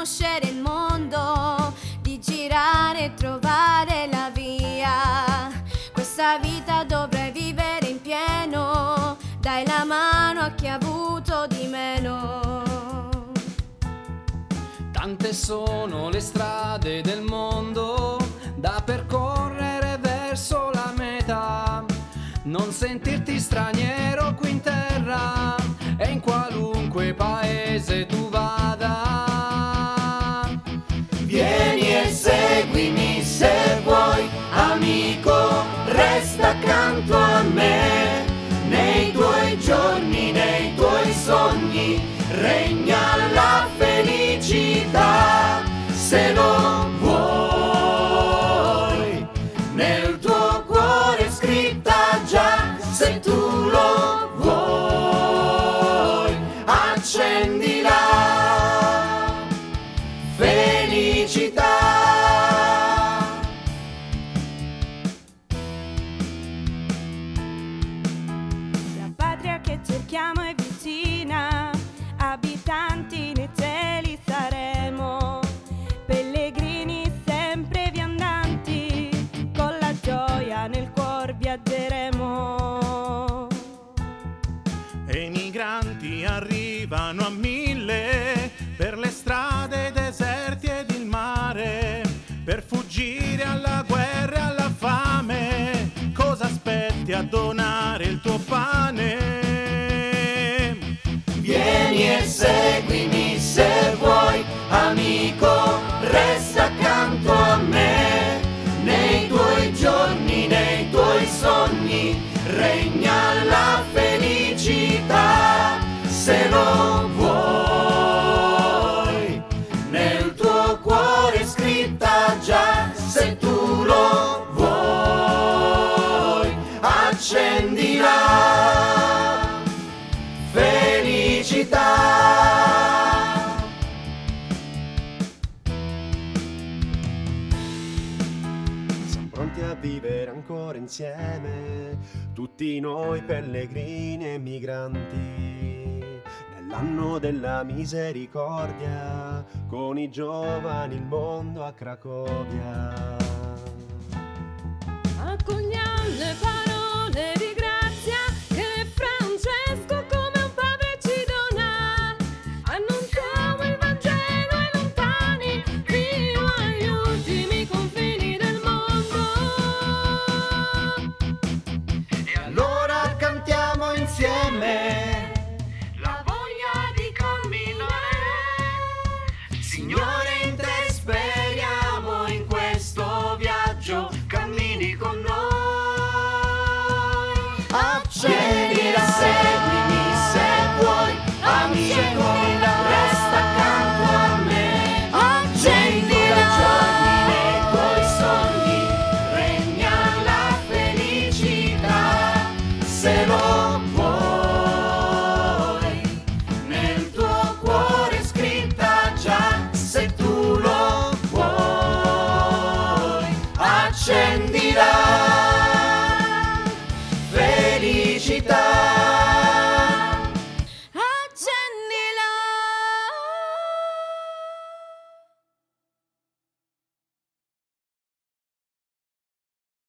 conoscere il mondo, di girare e trovare la via. Questa vita dovrai vivere in pieno, dai la mano a chi ha avuto di meno. Tante sono le strade del mondo da percorrere verso la meta. Non sentirti straniero qui in terra e in qualunque paese tu vada. Vieni e seguimi se vuoi, amico, resta accanto a me. Nei tuoi giorni, nei tuoi sogni, regna la felicità. Se lo vuoi, nel tuo cuore è scritta già. Se tu lo vuoi, accendi la felicità. La patria che cerchiamo è vicina, abitanti nei cieli saremo, pellegrini sempre viandanti, con la gioia nel cuor viaggeremo. E i migranti arrivano a mille per le strade, deserti ed il mare, per fuggire alla guerra e alla fame. Cosa aspetti a donare il tuo pane? Vieni e seguimi se vuoi, amico, resta accanto a me. Nei tuoi giorni, nei tuoi sogni, regna la felicità. Se lo vuoi, nel tuo cuore è scritta già. Se tu lo vuoi, accendi la felicità. Siamo pronti a vivere ancora insieme, tutti noi pellegrini e migranti, nell'anno della misericordia, con i giovani il mondo a Cracovia. Accogliamo le parole di grazia che Francesco come un padre ci dona. Annunciamo il Vangelo ai lontani, fino agli ultimi confini del mondo. E allora cantiamo insieme La voglia di camminare, Signore, in te speriamo, in questo viaggio cammini con noi. Accendi, seguimi se vuoi, amico,